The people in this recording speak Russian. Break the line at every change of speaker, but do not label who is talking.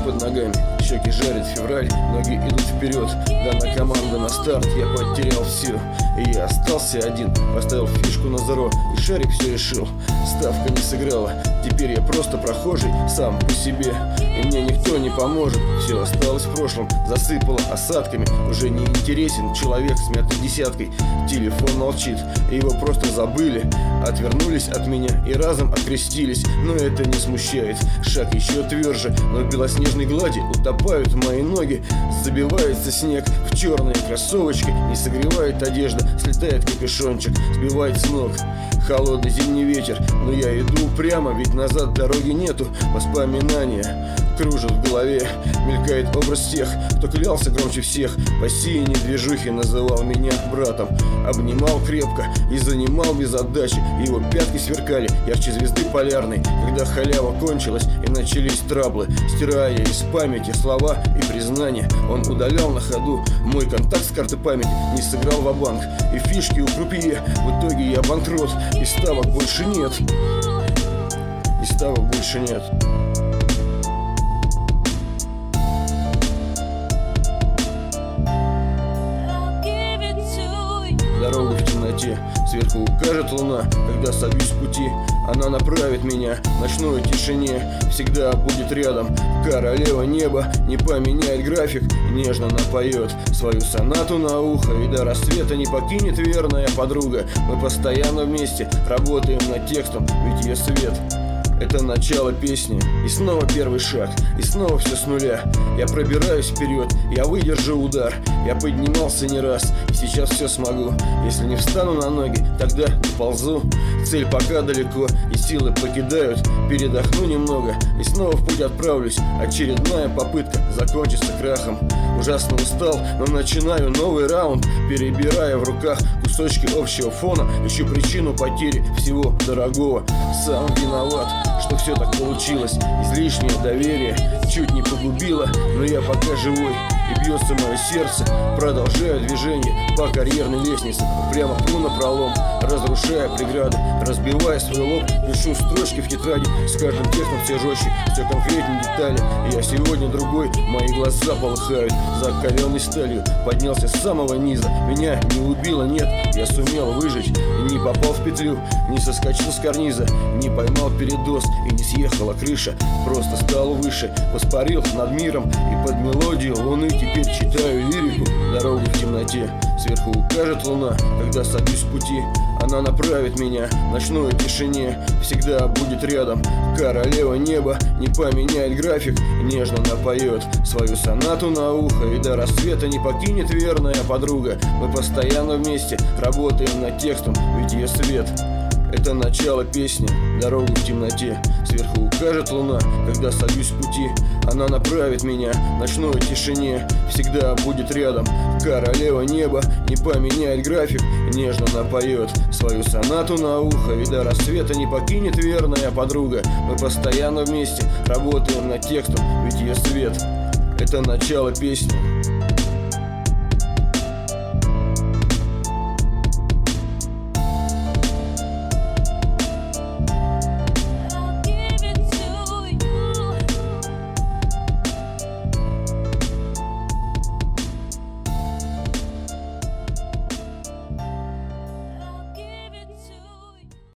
под ногами, щеки жарит февраль, ноги идут вперед. Дана команда на старт, я потерял все, и я остался один. Поставил фишку на зеро, и шарик все решил. Ставка не сыграла, теперь я просто прохожий сам по себе, и мне никто не поможет. Все осталось в прошлом, засыпало осадками. Уже не интересен человек с мятой десяткой. Телефон молчит, его просто забыли. Отвернулись от меня и разом окрестились. Но это не смущает, шаг еще тверже. Но в белоснежной глади утопают мои ноги. Забивается снег в черные кроссовочки. Не согревает одежда, слетает капюшончик, сбивает с ног холодный зимний ветер. Но я иду прямо, ведь назад дороги нету. Воспоминания кружат в голове, мелькает образ тех, кто клялся громче всех. По синей движухе называл меня братом, обнимал крепко и занимал без отдачи. Его пятки сверкали ярче звезды полярной, когда халява кончилась и начались траблы. Стирая из памяти слова и признания, он удалял на ходу мой контакт с карты памяти. Не сыграл ва-банк, и фишки у крупье. В итоге я банкрот, и ставок больше нет. И ставок больше нет. Дорогу в темноте сверху укажет луна. Когда собьюсь с пути, она направит меня в ночной тишине. Всегда будет рядом королева неба, не поменяет график, нежно напоет свою сонату на ухо. И до рассвета не покинет верная подруга. Мы постоянно вместе работаем над текстом, ведь ее свет — это начало песни. И снова первый шаг, и снова все с нуля. Я пробираюсь вперед, я выдержу удар. Я поднимался не раз, и сейчас все смогу. Если не встану на ноги, тогда доползу. Цель пока далеко, и силы покидают. Передохну немного, и снова в путь отправлюсь. Очередная попытка закончится крахом. Ужасно устал, но начинаю новый раунд. Перебирая в руках кусочки общего фона, ищу причину потери всего дорогого. Сам виноват, что все так получилось. Излишнее доверие чуть не погубило, но я пока живой, и бьется мое сердце. Продолжаю движение по карьерной лестнице, прямо пну напролом, разрушая преграды, разбивая свой лоб. Пишу строчки в тетради, с каждым текстом все жестче, все конкретнее детали. Я сегодня другой, мои глаза полыхают закаленной сталью. Поднялся с самого низа, меня не убило, нет, я сумел выжить. Не попал в петлю, не соскочил с карниза, не поймал передоз и не съехала крыша. Просто стал выше, воспарил над миром, и под мелодию луны теперь читаю лирику. Дорогу в темноте сверху укажет луна. Когда садюсь с пути, она направит меня в ночной тишине. Всегда будет рядом королева неба, не поменяет график, нежно напоет свою сонату на ухо. И до рассвета не покинет верная подруга. Мы постоянно вместе работаем над текстом, ведь ее свет — это начало песни. Дорогу в темноте сверху укажет луна. Когда садюсь с пути, она направит меня в ночной тишине. Всегда будет рядом королева неба, не поменяет график, нежно напоет свою сонату на ухо. И до рассвета не покинет верная подруга. Мы постоянно вместе работаем над текстом, ведь ее свет — это начало песни.